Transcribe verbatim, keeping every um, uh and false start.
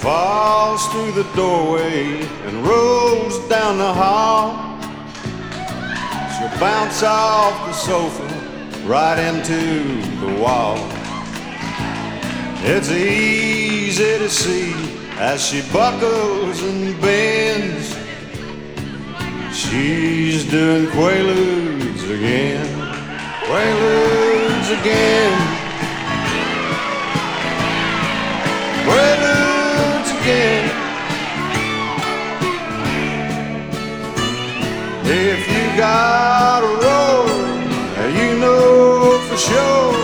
falls through the doorway and rolls down the hall. She'll bounce off the sofa right into the wall. It's easy to see as she buckles and bends. She's doing Quaaludes again, Quaaludes again, Quaaludes again. If you got a roll, you know for sure